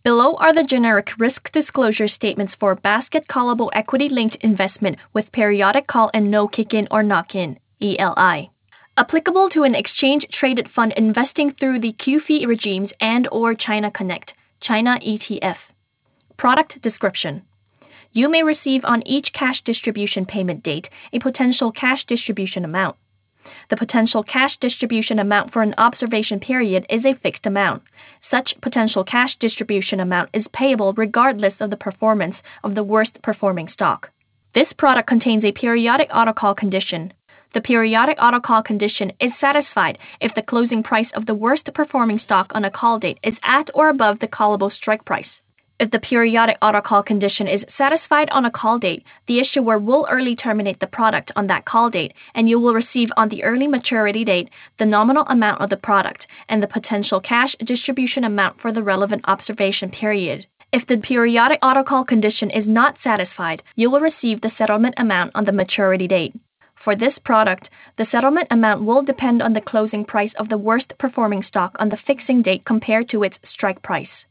Below are the generic risk disclosure statements for basket callable equity-linked investment with periodic call and no kick-in or knock-in, ELI. Applicable to an exchange-traded fund investing through the QFII regimes and/or China Connect, China ETF. Product description. You may receive on each cash distribution payment date a potential cash distribution amount. The potential cash distribution amount for an observation period is a fixed amount. Such potential cash distribution amount is payable regardless of the performance of the worst performing stock. This product contains a periodic autocall condition. The periodic autocall condition is satisfied if the closing price of the worst performing stock on a call date is at or above the callable strike price. If the periodic autocall condition is satisfied on a call date, the issuer will early terminate the product on that call date, and you will receive on the early maturity date the nominal amount of the product and the potential cash distribution amount for the relevant observation period. If the periodic autocall condition is not satisfied, you will receive the settlement amount on the maturity date. For this product, the settlement amount will depend on the closing price of the worst performing stock on the fixing date compared to its strike price.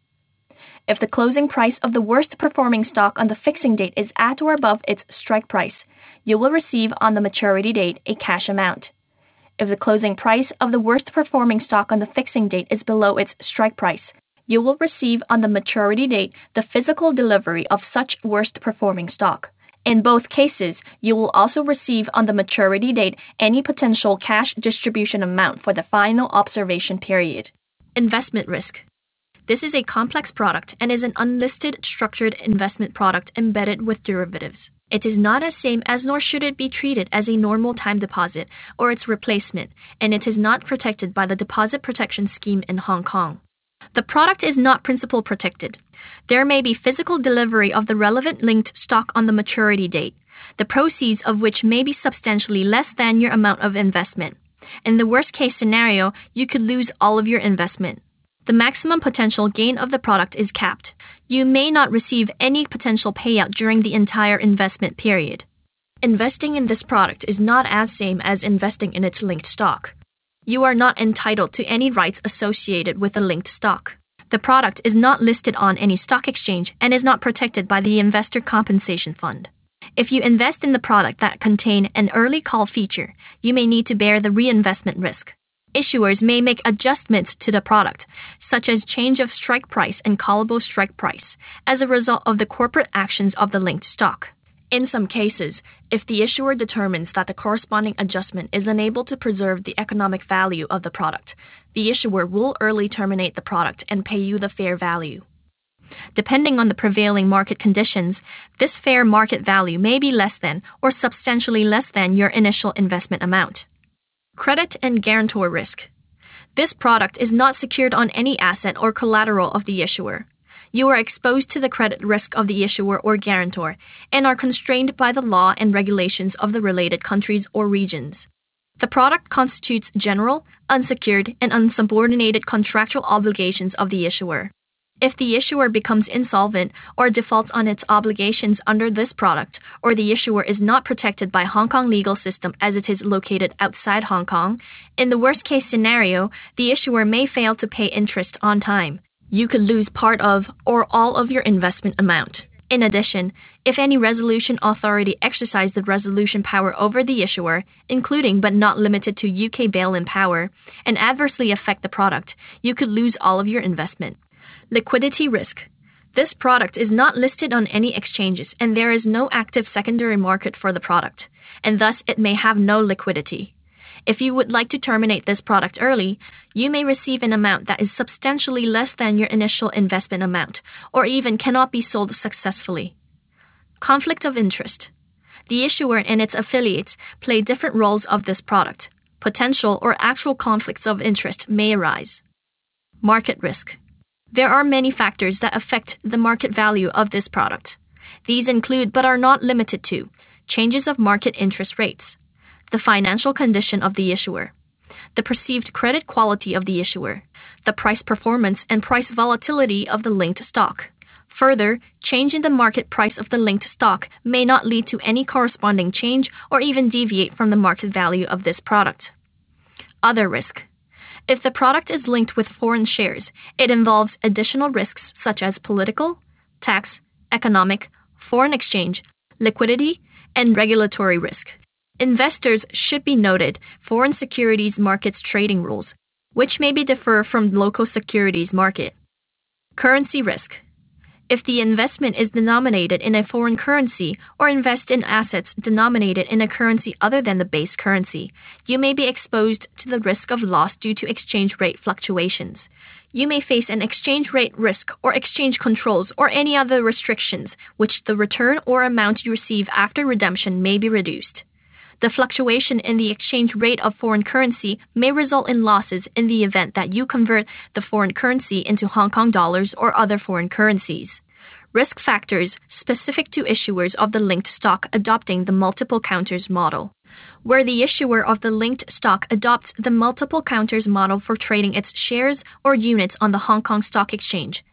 If the closing price of the worst performing stock on the fixing date is at or above its strike price, you will receive on the maturity date a cash amount. If the closing price of the worst performing stock on the fixing date is below its strike price, you will receive on the maturity date the physical delivery of such worst performing stock. In both cases, you will also receive on the maturity date any potential cash distribution amount for the final observation period. Investment risk. This is a complex product and is an unlisted structured investment product embedded with derivatives. It is not as same as nor should it be treated as a normal time deposit or its replacement, and it is not protected by the Deposit Protection Scheme in Hong Kong. The product is not principal protected. There may be physical delivery of the relevant linked stock on the maturity date, the proceeds of which may be substantially less than your amount of investment. In the worst case scenario, you could lose all of your investment. The maximum potential gain of the product is capped. You may not receive any potential payout during the entire investment period. Investing in this product is not as same as investing in its linked stock. You are not entitled to any rights associated with the linked stock. The product is not listed on any stock exchange and is not protected by the Investor Compensation Fund. If you invest in the product that contain an early call feature, you may need to bear the reinvestment risk. Issuers may make adjustments to the product, such as change of strike price and callable strike price, as a result of the corporate actions of the linked stock. In some cases, if the issuer determines that the corresponding adjustment is unable to preserve the economic value of the product, the issuer will early terminate the product and pay you the fair value. Depending on the prevailing market conditions, this fair market value may be less than or substantially less than your initial investment amount. Credit and guarantor risk. This product is not secured on any asset or collateral of the issuer. You are exposed to the credit risk of the issuer or guarantor and are constrained by the law and regulations of the related countries or regions. The product constitutes general, unsecured, and unsubordinated contractual obligations of the issuer. If the issuer becomes insolvent or defaults on its obligations under this product, or the issuer is not protected by Hong Kong legal system as it is located outside Hong Kong, in the worst case scenario, the issuer may fail to pay interest on time. You could lose part of or all of your investment amount. In addition, if any resolution authority exercise the resolution power over the issuer, including but not limited to UK bail-in power, and adversely affect the product, you could lose all of your investment. Liquidity risk. This product is not listed on any exchanges and there is no active secondary market for the product, and thus it may have no liquidity. If you would like to terminate this product early, you may receive an amount that is substantially less than your initial investment amount, or even cannot be sold successfully. Conflict of interest. The issuer and its affiliates play different roles of this product. Potential or actual conflicts of interest may arise. Market risk. There are many factors that affect the market value of this product. These include, but are not limited to, changes of market interest rates, the financial condition of the issuer, the perceived credit quality of the issuer, the price performance and price volatility of the linked stock. Further, change in the market price of the linked stock may not lead to any corresponding change or even deviate from the market value of this product. Other risk. If the product is linked with foreign shares, it involves additional risks such as political, tax, economic, foreign exchange, liquidity, and regulatory risk. Investors should be noted foreign securities markets trading rules, which may be differ from local securities market. Currency risk. If the investment is denominated in a foreign currency or invest in assets denominated in a currency other than the base currency, you may be exposed to the risk of loss due to exchange rate fluctuations. You may face an exchange rate risk or exchange controls or any other restrictions, which the return or amount you receive after redemption may be reduced. The fluctuation in the exchange rate of foreign currency may result in losses in the event that you convert the foreign currency into Hong Kong dollars or other foreign currencies. Risk factors specific to issuers of the linked stock adopting the multiple counters model. Where the issuer of the linked stock adopts the multiple counters model for trading its shares or units on the Hong Kong Stock Exchange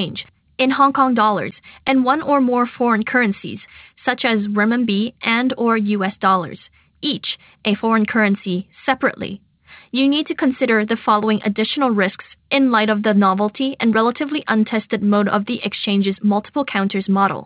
in Hong Kong dollars and one or more foreign currencies, such as renminbi and or US dollars, each a foreign currency separately. You need to consider the following additional risks in light of the novelty and relatively untested mode of the exchange's multiple counters model.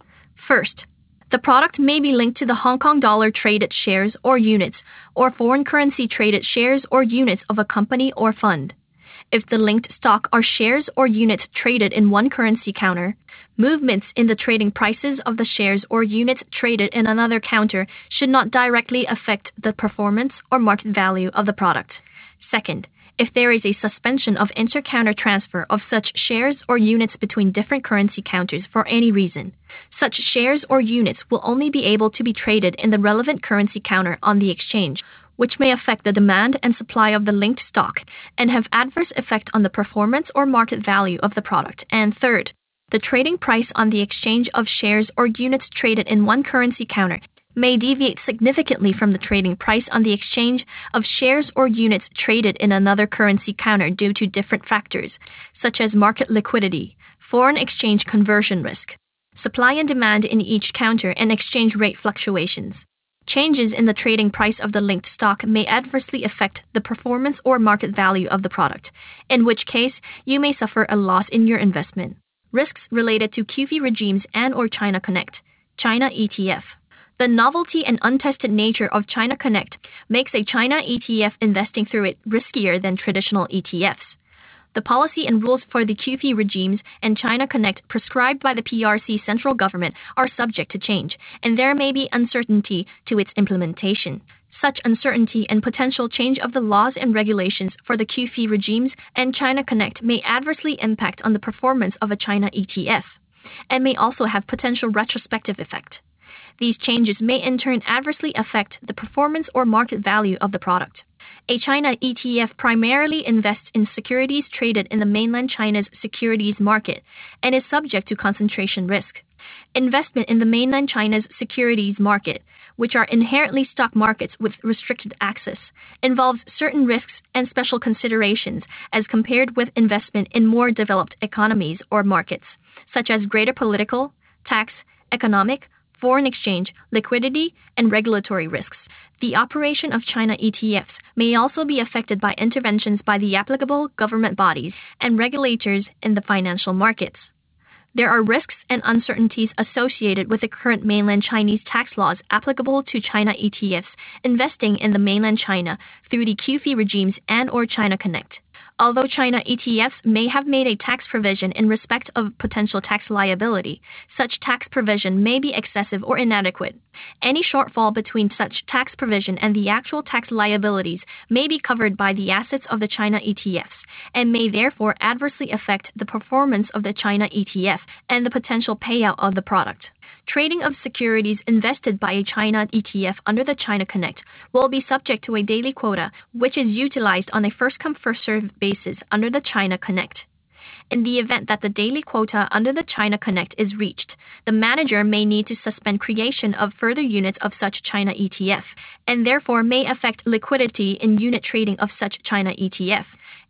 First, the product may be linked to the Hong Kong dollar traded shares or units or foreign currency traded shares or units of a company or fund. If the linked stock are shares or units traded in one currency counter, movements in the trading prices of the shares or units traded in another counter should not directly affect the performance or market value of the product. Second, if there is a suspension of inter-counter transfer of such shares or units between different currency counters for any reason, such shares or units will only be able to be traded in the relevant currency counter on the exchange, which may affect the demand and supply of the linked stock and have adverse effect on the performance or market value of the product. And third, the trading price on the exchange of shares or units traded in one currency counter may deviate significantly from the trading price on the exchange of shares or units traded in another currency counter due to different factors, such as market liquidity, foreign exchange conversion risk, supply and demand in each counter, and exchange rate fluctuations. Changes in the trading price of the linked stock may adversely affect the performance or market value of the product, in which case you may suffer a loss in your investment. Risks related to QFII regimes and or China Connect, China ETF. The novelty and untested nature of China Connect makes a China ETF investing through it riskier than traditional ETFs. The policy and rules for the QFII regimes and China Connect prescribed by the PRC central government are subject to change, and there may be uncertainty to its implementation. Such uncertainty and potential change of the laws and regulations for the QFII regimes and China Connect may adversely impact on the performance of a China ETF, and may also have potential retrospective effect. These changes may in turn adversely affect the performance or market value of the product. A China ETF primarily invests in securities traded in the mainland China's securities market and is subject to concentration risk. Investment in the mainland China's securities market, which are inherently stock markets with restricted access, involves certain risks and special considerations as compared with investment in more developed economies or markets, such as greater political, tax, economic, foreign exchange, liquidity, and regulatory risks. The operation of China ETFs may also be affected by interventions by the applicable government bodies and regulators in the financial markets. There are risks and uncertainties associated with the current mainland Chinese tax laws applicable to China ETFs investing in the mainland China through the QFII regimes and or China Connect. Although China ETFs may have made a tax provision in respect of potential tax liability, such tax provision may be excessive or inadequate. Any shortfall between such tax provision and the actual tax liabilities may be covered by the assets of the China ETFs and may therefore adversely affect the performance of the China ETF and the potential payout of the product. Trading of securities invested by a China ETF under the China Connect will be subject to a daily quota, which is utilized on a first-come, first-served basis under the China Connect. In the event that the daily quota under the China Connect is reached, the manager may need to suspend creation of further units of such China ETF, and therefore may affect liquidity in unit trading of such China ETF.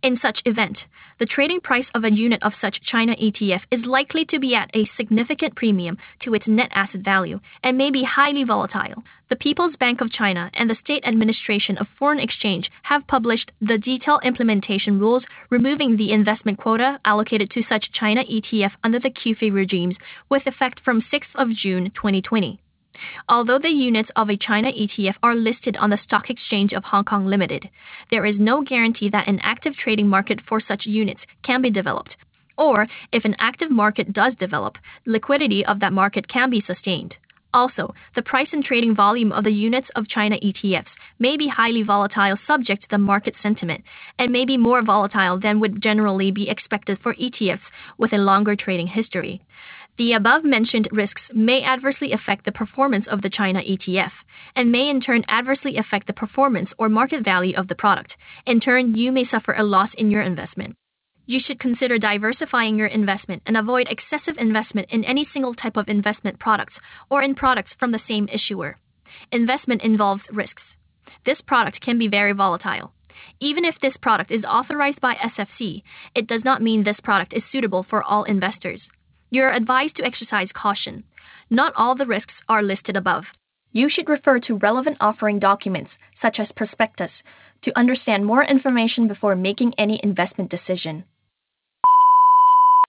In such event, the trading price of a unit of such China ETF is likely to be at a significant premium to its net asset value and may be highly volatile. The People's Bank of China and the State Administration of Foreign Exchange have published the detailed implementation rules removing the investment quota allocated to such China ETF under the QFII regimes with effect from 6th of June 2020. Although the units of a China ETF are listed on the Stock Exchange of Hong Kong Limited, there is no guarantee that an active trading market for such units can be developed, or if an active market does develop, liquidity of that market can be sustained. Also, the price and trading volume of the units of China ETFs may be highly volatile subject to the market sentiment, and may be more volatile than would generally be expected for ETFs with a longer trading history. The above-mentioned risks may adversely affect the performance of the China ETF, and may in turn adversely affect the performance or market value of the product. In turn, you may suffer a loss in your investment. You should consider diversifying your investment and avoid excessive investment in any single type of investment products or in products from the same issuer. Investment involves risks. This product can be very volatile. Even if this product is authorized by SFC, it does not mean this product is suitable for all investors. You are advised to exercise caution. Not all the risks are listed above. You should refer to relevant offering documents, such as prospectus, to understand more information before making any investment decision.